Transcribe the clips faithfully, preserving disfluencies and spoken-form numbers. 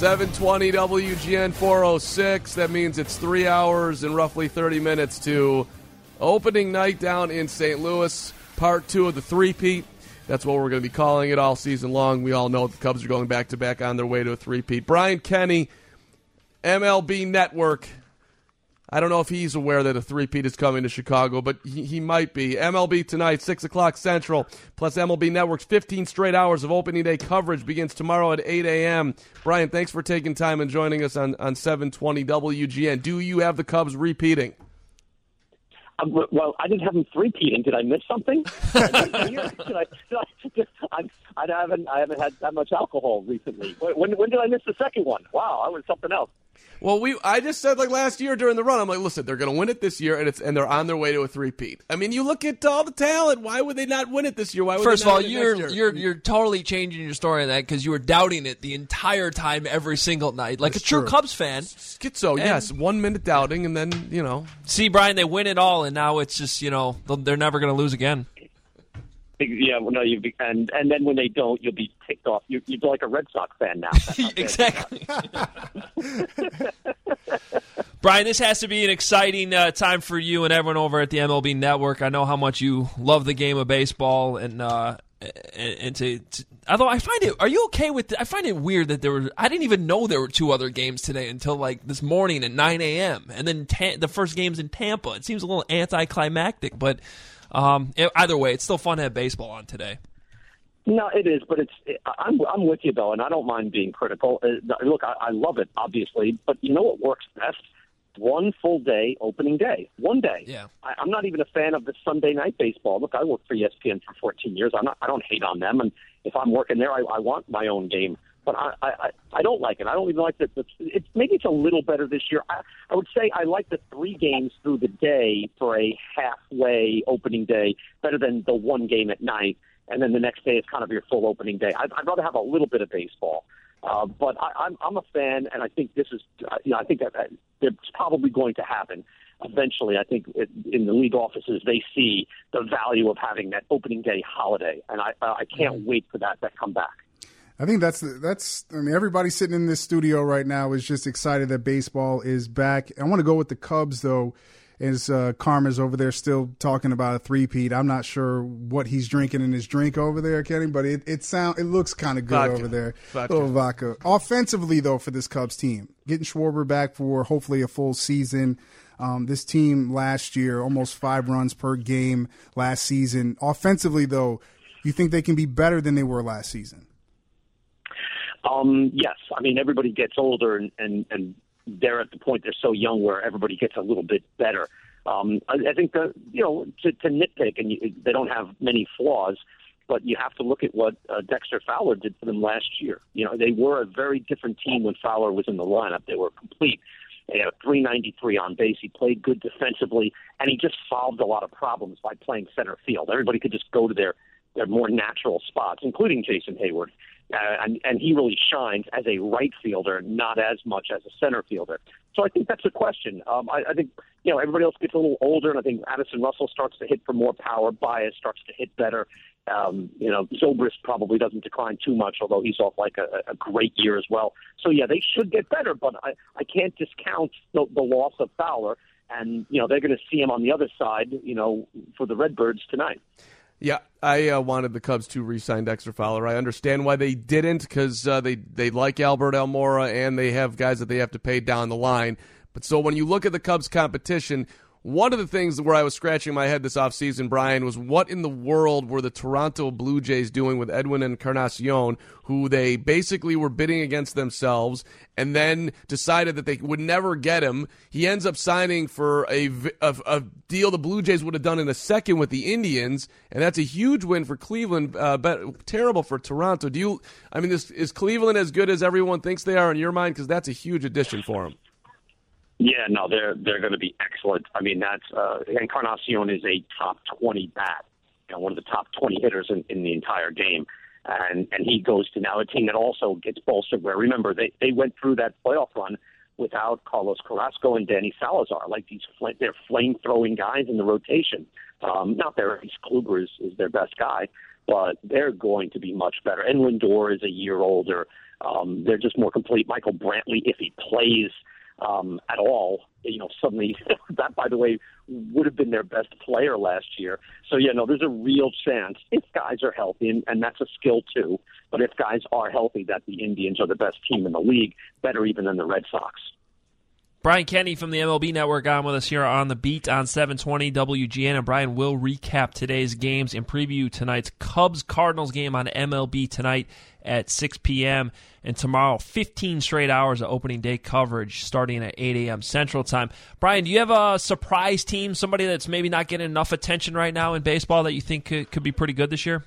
seven twenty W G N four oh six. That means it's three hours and roughly thirty minutes to opening night down in Saint Louis, part two of the three-peat. That's what we're going to be calling it all season long. We all know the Cubs are going back-to-back on their way to a three-peat. Brian Kenny, M L B Network. I don't know if he's aware that a three-peat is coming to Chicago, but he, he might be. M L B tonight, six o'clock Central, plus M L B Network's fifteen straight hours of opening day coverage begins tomorrow at eight a.m. Brian, thanks for taking time and joining us on, on seven twenty W G N. Do you have the Cubs repeating? Um, well, I didn't have them three-peating. Did I miss something? Did I, did I, did I, I, I haven't I haven't had that much alcohol recently. When, when did I miss the second one? Wow, I was something else. Well, we I just said like last year during the run, I'm like, listen, they're going to win it this year, and it's and they're on their way to a three-peat. I mean, you look at all the talent. Why would they not win it this year? Why would First they not of all, win it you're next year? you're you're totally changing your story on that because you were doubting it the entire time, every single night, like That's a true true. Cubs fan. Schizo, yes, one minute doubting, and then you know. See, Brian, they win it all, and now it's just you know they're never going to lose again. Yeah, well, no, you be, and and then when they don't, you'll be ticked off. You, you're like a Red Sox fan now. Exactly. Brian, this has to be an exciting uh, time for you and everyone over at the M L B Network. I know how much you love the game of baseball, and uh, and, and to, to although I find it, are you okay with? I find it weird that there were. I didn't even know there were two other games today until like this morning at nine a.m. and then ta- the first game's in Tampa. It seems a little anticlimactic, but. Um, either way, it's still fun to have baseball on today. No, it is, but it's. I'm I'm with you though, and I don't mind being critical. Uh, look, I, I love it, obviously, but you know what works best? One full day, opening day, one day. Yeah. I, I'm not even a fan of the Sunday night baseball. Look, I worked for E S P N for fourteen years. I'm not. I don't hate on them, and if I'm working there, I, I want my own game. But I, I, I don't like it. I don't even like that. It's maybe it's a little better this year. I, I would say I like the three games through the day for a halfway opening day better than the one game at night, and then the next day is kind of your full opening day. I'd, I'd rather have a little bit of baseball. Uh, but I, I'm, I'm a fan, and I think this is, uh, you know, I think that, that it's probably going to happen eventually. I think it, in the league offices they see the value of having that opening day holiday, and I, uh, I can't wait for that to come back. I think that's that's. I mean, everybody sitting in this studio right now is just excited that baseball is back. I want to go with the Cubs though, as uh, Karma's over there still talking about a three-peat. I'm not sure what he's drinking in his drink over there, Kenny, but it it sound it looks kind of good Vodka. over there. Vodka. Little vodka. Offensively though, for this Cubs team, getting Schwarber back for hopefully a full season. Um, this team last year, almost five runs per game last season. Offensively though, you think they can be better than they were last season? Um, yes. I mean, everybody gets older, and, and, and they're at the point they're so young where everybody gets a little bit better. Um, I, I think, that, you know, to, to nitpick, and you, they don't have many flaws, but you have to look at what uh, Dexter Fowler did for them last year. You know, they were a very different team when Fowler was in the lineup. They were complete. They had a three ninety-three on base. He played good defensively, and he just solved a lot of problems by playing center field. Everybody could just go to their, their more natural spots, including Jason Hayward. Uh, and, and he really shines as a right fielder, not as much as a center fielder. So I think that's a question. Um, I, I think, you know, everybody else gets a little older, and I think Addison Russell starts to hit for more power. Baez starts to hit better. Um, you know, Zobrist probably doesn't decline too much, although he's off like a, a great year as well. So, yeah, they should get better, but I, I can't discount the, the loss of Fowler. And, you know, they're going to see him on the other side, you know, for the Redbirds tonight. Yeah, I uh, wanted the Cubs to re-sign Dexter Fowler. I understand why they didn't, because uh, they, they like Albert Almora, and they have guys that they have to pay down the line. But so when you look at the Cubs' competition, one of the things where I was scratching my head this offseason, Brian, was what in the world were the Toronto Blue Jays doing with Edwin Encarnacion, who they basically were bidding against themselves and then decided that they would never get him. He ends up signing for a, a, a deal the Blue Jays would have done in a second with the Indians, and that's a huge win for Cleveland, uh, but terrible for Toronto. Do you? I mean, this, is Cleveland as good as everyone thinks they are in your mind? Because that's a huge addition for him. Yeah, no, they're they're going to be excellent. I mean, that's uh, Encarnacion is a top twenty bat, you know, one of the top twenty hitters in, in the entire game, and and he goes to now a team that also gets bolstered. Where remember they they went through that playoff run without Carlos Carrasco and Danny Salazar, like these fl- they're flame throwing guys in the rotation. Um, not that Reese Kluber is, is their best guy, but they're going to be much better. And Lindor is a year older. Um, they're just more complete. Michael Brantley, if he plays um, at all, you know, suddenly that, by the way, would have been their best player last year. So, yeah, no, there's a real chance if guys are healthy, and, and that's a skill too, but if guys are healthy, that the Indians are the best team in the league, better even than the Red Sox. Brian Kenny from the M L B Network on with us here on The Beat on seven twenty W G N. And Brian will recap today's games and preview tonight's Cubs-Cardinals game on M L B tonight at six p.m. And tomorrow, fifteen straight hours of opening day coverage starting at eight a.m. Central Time. Brian, do you have a surprise team, somebody that's maybe not getting enough attention right now in baseball that you think could, could be pretty good this year?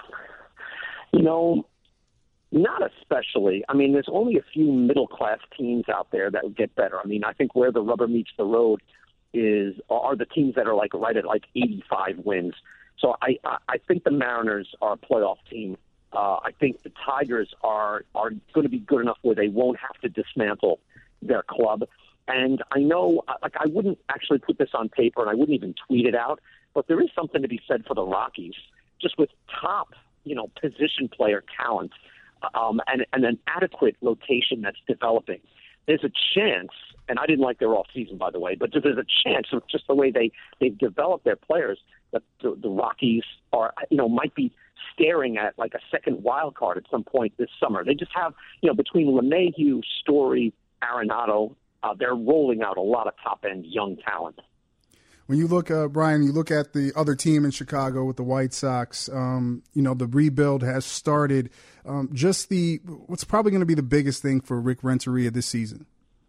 You know, not especially. I mean, there's only a few middle-class teams out there that would get better. I mean, I think where the rubber meets the road is are the teams that are like right at like eighty-five wins. So I, I think the Mariners are a playoff team. Uh, I think the Tigers are are going to be good enough where they won't have to dismantle their club. And I know, like, I wouldn't actually put this on paper, and I wouldn't even tweet it out, but there is something to be said for the Rockies, just with top, you know, position player talent. Um, and, and an adequate rotation that's developing. There's a chance, and I didn't like their offseason, by the way, but there's a chance of just the way they, they've developed their players that the, the Rockies are, you know, might be staring at like a second wild card at some point this summer. They just have, you know, between LeMahieu, Story, Arenado, uh, they're rolling out a lot of top-end young talent. When you look, uh, Brian, you look at the other team in Chicago with the White Sox, um, you know, the rebuild has started. Um, just the what's probably going to be the biggest thing for Rick Renteria this season?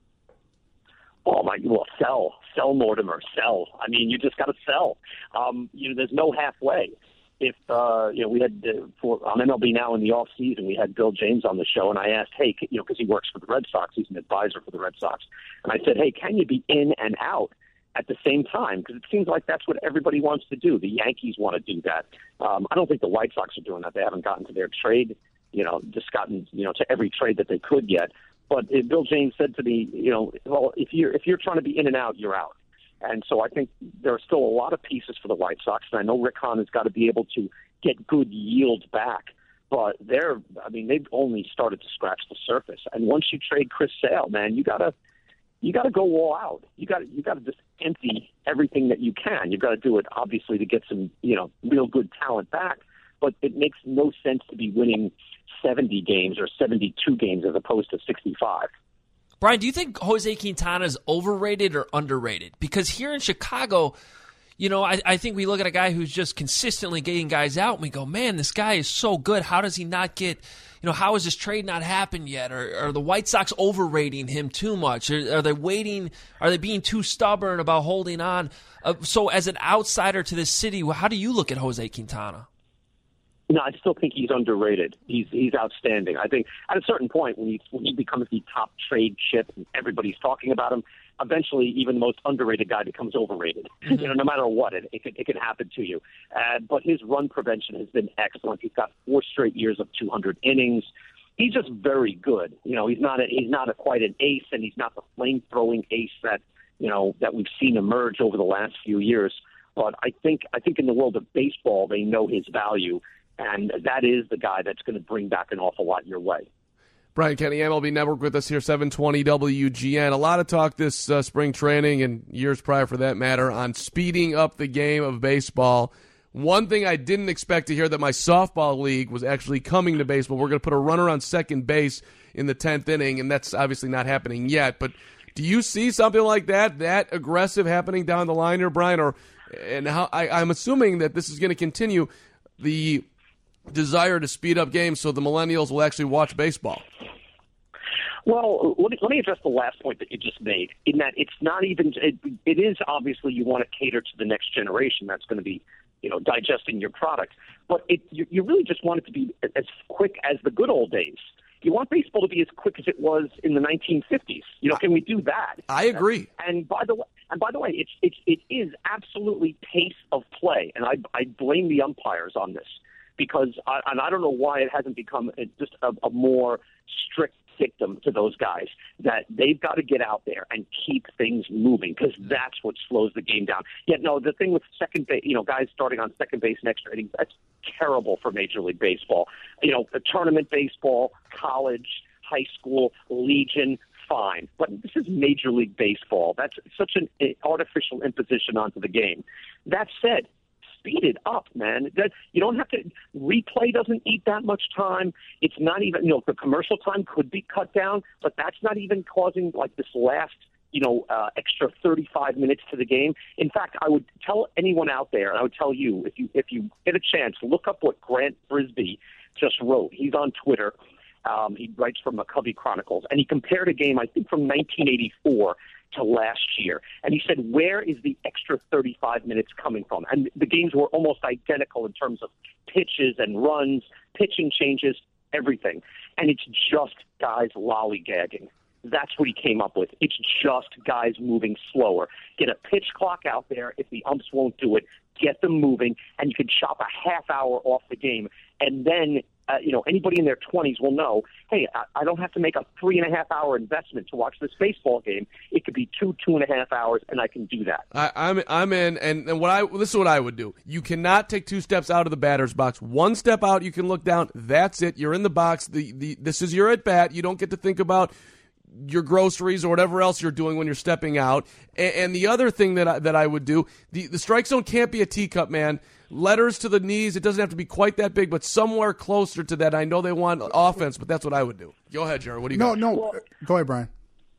Oh, my, well, sell. Sell Mortimer. Sell. I mean, you just got to sell. Um, you know, there's no halfway. If, uh, you know, we had, uh, for on M L B Now in the off season, we had Bill James on the show, and I asked, hey, you know, because he works for the Red Sox, he's an advisor for the Red Sox, and I said, hey, can you be in and out at the same time? Because it seems like that's what everybody wants to do. The Yankees want to do that. Um, I don't think the White Sox are doing that. They haven't gotten to their trade, you know, just gotten, you know, to every trade that they could yet. But uh, Bill James said to me, you know, well, if you're if you're trying to be in and out, you're out. And so I think there are still a lot of pieces for the White Sox, and I know Rick Hahn has got to be able to get good yield back. But they're, I mean, they've only started to scratch the surface. And once you trade Chris Sale, man, you gotta. You got to go all out. You got you got to just empty everything that you can. You've got to do it, obviously, to get some, you know, real good talent back. But it makes no sense to be winning seventy games or seventy-two games as opposed to sixty-five. Brian, do you think Jose Quintana is overrated or underrated? Because here in Chicago, you know, I, I think we look at a guy who's just consistently getting guys out, and we go, man, this guy is so good. How does he not get, you know, how has this trade not happened yet? Or are the White Sox overrating him too much? Are, are they waiting? Are they being too stubborn about holding on? Uh, so as an outsider to this city, how do you look at Jose Quintana? No, I still think he's underrated. He's he's outstanding. I think at a certain point when he when he becomes the top trade chip and everybody's talking about him, eventually even the most underrated guy becomes overrated. Mm-hmm. You know, no matter what, it it can, it can happen to you. Uh, but his run prevention has been excellent. He's got four straight years of two hundred innings. He's just very good. You know, he's not a, he's not a, quite an ace, and he's not the flame throwing ace that you know that we've seen emerge over the last few years. But I think I think in the world of baseball, they know his value. And that is the guy that's going to bring back an awful lot your way. Brian Kenny, M L B Network with us here, seven twenty W G N. A lot of talk this uh, spring training and years prior for that matter on speeding up the game of baseball. One thing I didn't expect to hear that my softball league was actually coming to baseball. We're going to put a runner on second base in the tenth inning, and that's obviously not happening yet. But do you see something like that, that aggressive happening down the line here, Brian? Or and how I, I'm assuming that this is going to continue the desire to speed up games so the millennials will actually watch baseball. Well, let me, let me address the last point that you just made, in that it's not even it, – it is obviously you want to cater to the next generation that's going to be, you know, digesting your product. But it, you, you really just want it to be as quick as the good old days. You want baseball to be as quick as it was in the nineteen fifties. You know, can we do that? I agree. And by the way, and by the way, it's it's it is absolutely pace of play, and I I blame the umpires on this because I, and I don't know why it hasn't become just a, a more strict dictum to those guys that they've got to get out there and keep things moving because that's what slows the game down. Yet, no, the thing with second base, you know, guys starting on second base and extra innings, that's terrible for Major League Baseball. You know, the tournament baseball, college, high school, Legion, fine. But this is Major League Baseball. That's such an artificial imposition onto the game. That said, speed it up, man. That, you don't have to – replay doesn't eat that much time. It's not even – you know, the commercial time could be cut down, but that's not even causing, like, this last – you know, uh, extra thirty-five minutes to the game. In fact, I would tell anyone out there, and I would tell you, if you if you get a chance, look up what Grant Brisbee just wrote. He's on Twitter. Um, he writes for McCovey Chronicles, and he compared a game, I think, from nineteen eighty-four to last year. And he said, where is the extra thirty-five minutes coming from? And the games were almost identical in terms of pitches and runs, pitching changes, everything. And it's just guys lollygagging. That's what he came up with. It's just guys moving slower. Get a pitch clock out there. If the umps won't do it, get them moving, and you can chop a half hour off the game. And then, uh, you know, anybody in their twenties will know, hey, I, I don't have to make a three and a half hour investment to watch this baseball game. It could be two, two and a half hours, and I can do that. I, I'm I'm in, and, and what I this is what I would do. You cannot take two steps out of the batter's box. One step out, you can look down. That's it. You're in the box. The the this is your at bat. You don't get to think about your groceries or whatever else you're doing when you're stepping out. And, and the other thing that I, that I would do, the, the strike zone can't be a teacup, man. Letters to the knees. It doesn't have to be quite that big, but somewhere closer to that. I know they want offense, but that's what I would do. Go ahead, Jared. What do you no, got? No, Well, no. Go ahead, Brian.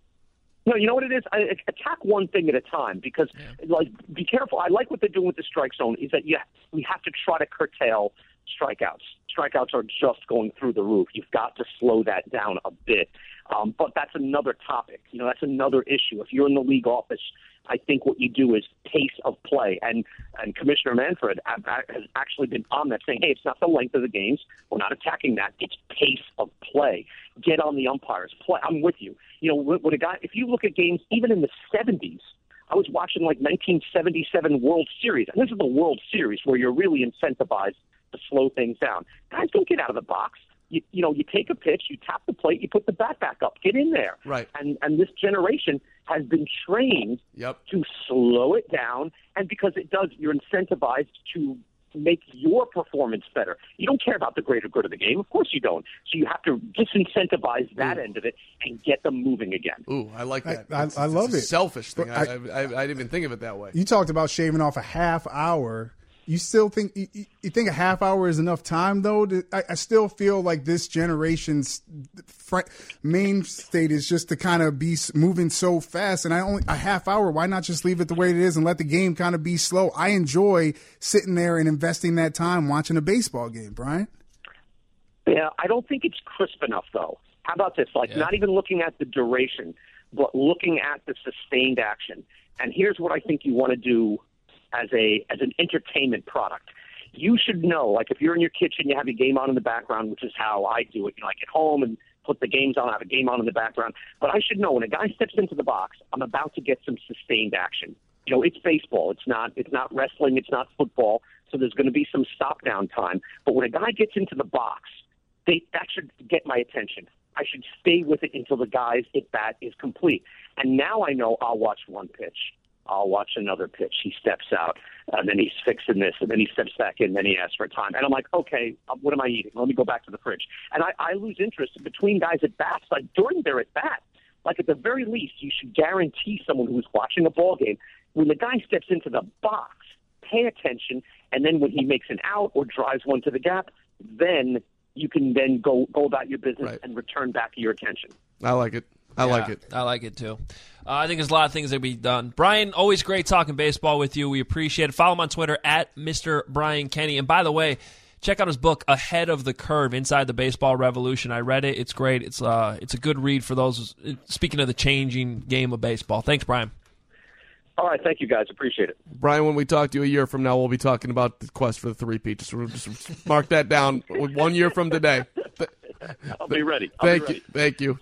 No, you know what it is? I, attack one thing at a time because, yeah. like, be careful. I like what they're doing with the strike zone is that yeah, we have to try to curtail strikeouts. Strikeouts are just going through the roof. You've got to slow that down a bit. Um, but that's another topic. You know, that's another issue. If you're in the league office, I think what you do is pace of play. And and Commissioner Manfred has actually been on that, saying, hey, it's not the length of the games. We're not attacking that. It's pace of play. Get on the umpires. Play. I'm with you. You know, when a guy, if you look at games, even in the seventies, I was watching like nineteen seventy-seven World Series. And this is the World Series where you're really incentivized to slow things down. Guys, don't get out of the box. You, you know, you take a pitch, you tap the plate, you put the bat back up, get in there. Right. And and this generation has been trained yep. to slow it down, and because it does, you're incentivized to make your performance better. You don't care about the greater good of the game. Of course you don't. So you have to disincentivize that Ooh. end of it and get them moving again. Ooh, I like that. I, I, it's, I it's love a it. selfish thing. I, I, I, I, I didn't even think of it that way. You talked about shaving off a half hour. You still think you, you think a half hour is enough time, though? I, I still feel like this generation's fr- main state is just to kind of be moving so fast, and I only a half hour. Why not just leave it the way it is and let the game kind of be slow? I enjoy sitting there and investing that time watching a baseball game, Brian. Yeah, I don't think it's crisp enough, though. How about this? Like, yeah. not even looking at the duration, but looking at the sustained action. And here's what I think you want to do as a as an entertainment product. You should know, like if you're in your kitchen, you have a game on in the background, which is how I do it. You know, I get home and put the games on, I have a game on in the background. But I should know when a guy steps into the box, I'm about to get some sustained action. You know, it's baseball. It's not it's not wrestling. It's not football. So there's going to be some stop down time. But when a guy gets into the box, they, that should get my attention. I should stay with it until the guy's at bat is complete. And now I know I'll watch one pitch. I'll watch another pitch. He steps out, and then he's fixing this, and then he steps back in, and then he asks for time. And I'm like, okay, what am I eating? Let me go back to the fridge. And I, I lose interest between guys at bats, like during their at bat. Like at the very least, you should guarantee someone who's watching a ball game, when the guy steps into the box, pay attention, and then when he makes an out or drives one to the gap, then you can then go, go about your business right. and return back your attention. I like it. I yeah, like it. I like it, too. Uh, I think there's a lot of things that can be done. Brian, always great talking baseball with you. We appreciate it. Follow him on Twitter, at Mister Brian Kenny. And by the way, check out his book, Ahead of the Curve, Inside the Baseball Revolution. I read it. It's great. It's uh, it's a good read for those, speaking of the changing game of baseball. Thanks, Brian. All right, thank you, guys. Appreciate it. Brian, when we talk to you a year from now, we'll be talking about the quest for the three-peat. Just, just mark that down one year from today. I'll be ready. Thank I'll be you. ready. Thank you.